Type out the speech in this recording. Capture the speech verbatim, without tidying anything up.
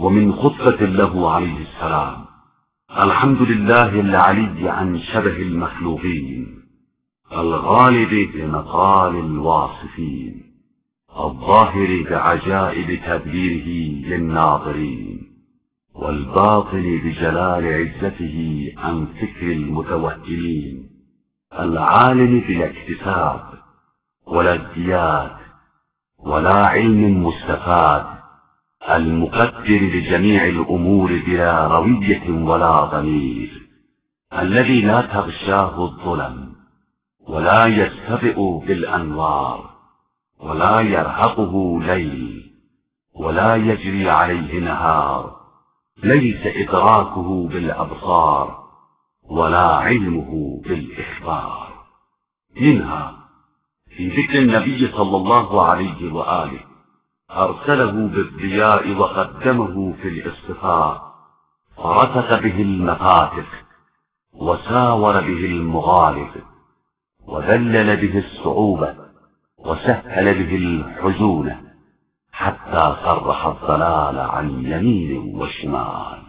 ومن خطبة له عليه السلام: الحمد لله العلي عن شبه المخلوقين، الغالب بمقال الواصفين، الظاهر بعجائب تدبيره للناظرين، والباطن بجلال عزته عن فكر المتوهمين، العالم بلا اكتساب ولا ازدياد ولا علم مستفاد، المقدر لجميع الأمور بلا روية ولا ضمير، الذي لا تغشاه الظلم ولا يستبئ بالأنوار ولا يرهقه ليل ولا يجري عليه نهار، ليس إدراكه بالأبصار ولا علمه بالإخبار. منها في ذكر النبي صلى الله عليه وآله: أرسله بالضياء وقدمه في الاصطفاء، فرتق به المفاتح وساور به المغالب، وذلل به الصعوبة وسهل به الحزونة، حتى صرح الضلال عن يمين وشمال.